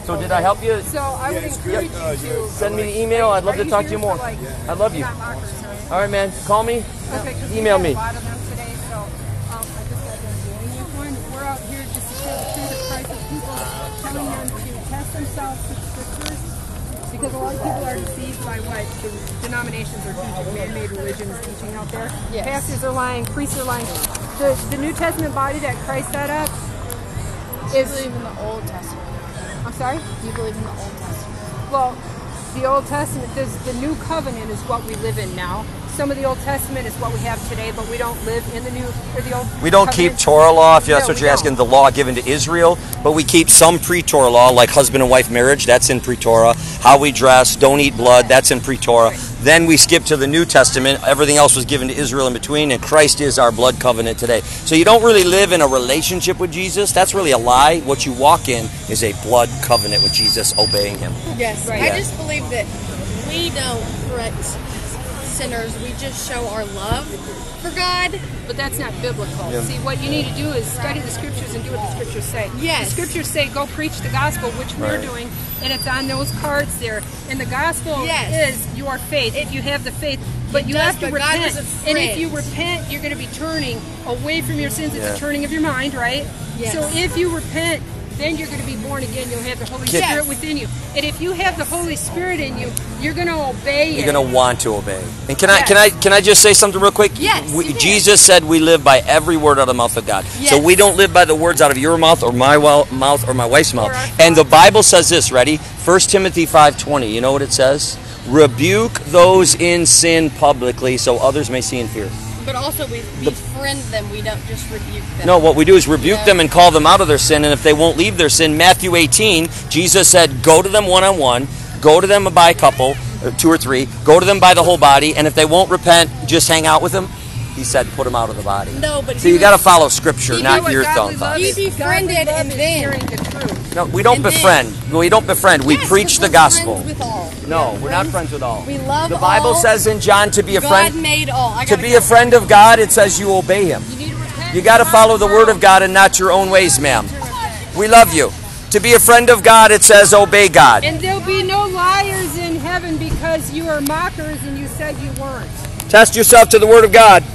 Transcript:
So did I help you? So I would encourage you to Send me the email. I'd love to talk to you more. I love you. All right, man. Call me. Email me. A lot of them today, so I just got done doing you one. We're out here just to share the truth of Christ with people, telling them to test themselves with scriptures, because a lot of people are deceived by what the denominations are teaching, man-made religions teaching out there. Yes. Pastors are lying, priests are lying. The New Testament body that Christ set up Do you believe in the Old Testament? I'm sorry? Do you believe in the Old Testament? Well, the Old Testament, the New Covenant is what we live in now. Some of the Old Testament is what we have today, but we don't live in the New or the Old. We don't keep Torah law, if that's No, what we you're asking, don't. the law given to Israel, but we keep some pre-Torah law, like husband and wife marriage, that's in pre-Torah. How we dress, don't eat blood, that's in pre-Torah. Right. Then we skip to the New Testament. Everything else was given to Israel in between, and Christ is our blood covenant today. So you don't really live in a relationship with Jesus. That's really a lie. What you walk in is a blood covenant with Jesus, obeying him. Yes. Right. I just believe that we don't correct sinners. We just show our love for God. But that's not biblical. Yeah. See, what you need to do is study the scriptures and do what the scriptures say. Yes. The scriptures say go preach the gospel, which we're Right. doing, and it's on those cards there. And the gospel Yes. is your faith, if you have the faith. But It you does, have to but God repent. doesn't And if fret. you repent, you're going to be turning away from your sins. It's Yeah. a turning of your mind, right? Yes. So if you repent, then you're going to be born again. You'll have the Holy Yes. Spirit within you. And if you have the Holy Spirit in you, you're going to obey it. You're going to want to obey. And Yes. can I just say something real quick? Yes, you can. Jesus said we live by every word out of the mouth of God. Yes. So we don't live by the words out of your mouth or my mouth or my wife's mouth. our And the Bible says this, ready? 1 Timothy 5:20. You know what it says? Rebuke those in sin publicly so others may see and fear. But also we befriend them. We don't just rebuke them. No, what we do is rebuke Yeah. them and call them out of their sin, and if they won't leave their sin, Matthew 18, Jesus said, go to them one-on-one, go to them by a couple, or two or three, go to them by the whole body, and if they won't repent, just hang out with them. He said, put them out of the body. No, but So you got to follow Scripture, You not What your godly thought love thoughts. You is- befriended godly love and is then- hearing the truth. No, we don't And then- befriend. We don't befriend. We Yes, preach the we're gospel. friends with all. No, we're not friends with all. We love The Bible all. says in John to be a God friend. made all. I To gotta be go. a friend of God, it says you obey Him. You need to repent. You got to follow the Word of God and not your own ways, ma'am. We love you. To be a friend of God, it says obey God. And there'll be no liars in heaven because you are mockers and you said you weren't. Test yourself to the Word of God.